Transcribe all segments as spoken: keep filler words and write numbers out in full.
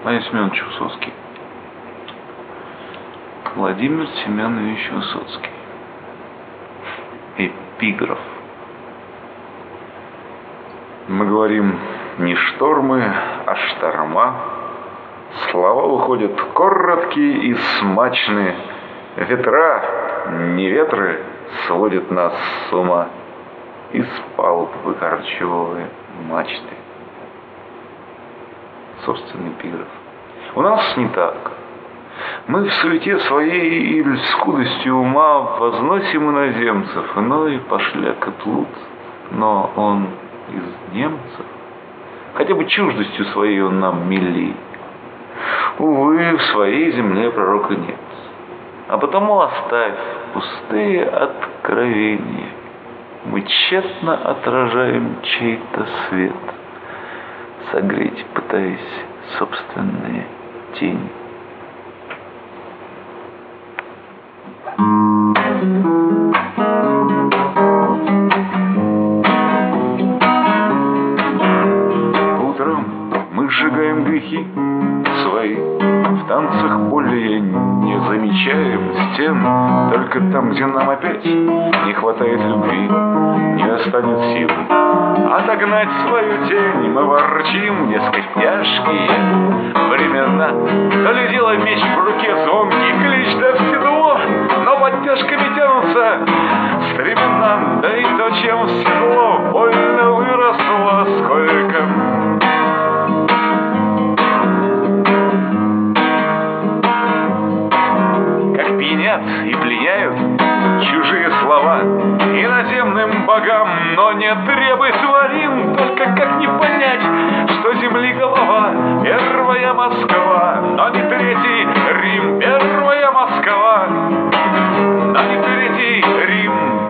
А Семенович Высоцкий. Владимир Семенович Высоцкий. Эпиграф. Мы говорим не штормы, а шторма. Слова выходят короткие и смачные. Ветра, не ветры, сводят нас с ума. Из палуб выкорчевывая мачты. Собственный эпиграф. У нас не так. Мы в суете своей или скудости ума возносим иноземцев, иной пошляк и плут, но он из немцев. Хотя бы чуждостью своей он нам милей. Увы, в своей земле пророка нет. А потому оставь пустые откровения. Мы тщетно отражаем чей-то свет, согреть пытаясь собственные тени. Утром мы сжигаем грехи свои, в танцах более не замечаем стен, только там, где нам опять не хватает любви, не останет сил отогнать свою тень. Мы ворчим, дескать, тяжкие времена, то ли дело меч в руке, звонкий клич да в седло, но под тяжками тянутся стремена, да и то, чем седло больно выросло, сколько пьянят и пленяют чужие слова иноземным богам, но не требуй творим, только как не понять, что земли голова первая Москва, но не третий Рим, первая Москва, но не третий Рим.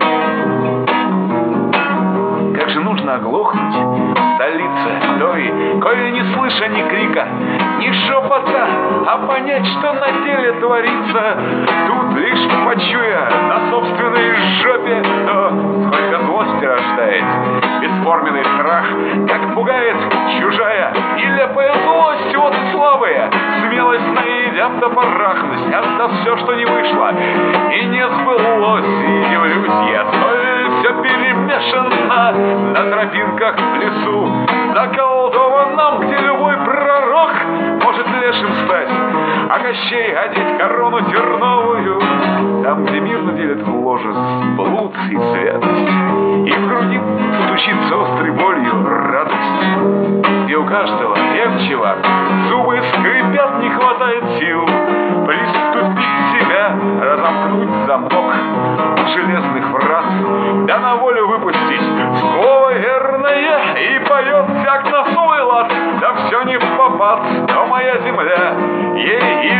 Как же нужно оглохнуть в столице той, кое не слыша ни крика, ни шепота, а понять, что на деле творится тут, лишь почуя на собственной жопе то, сколько злости рождает бесформенный страх, как пугает чужая нелепая злость. Вот слабые смелость наедят до порахность, отдаст все, что не вышло и не сбылось. И дивлюсь я, столь все перемешано на тропинках в лесу заколдованном, где любой пророк может лешим стать, а Кощей одеть корону терновую, там, где мирно делят ложе блуд и святость, и в груди стучится острой болью радость, где у каждого певчего зубы скрипят, не хватает сил приступить себя, разомкнуть замок железных фраз, да на волю выпустить слово верное, и поет всяк на свой лад, да все не в попад, но моя земля ей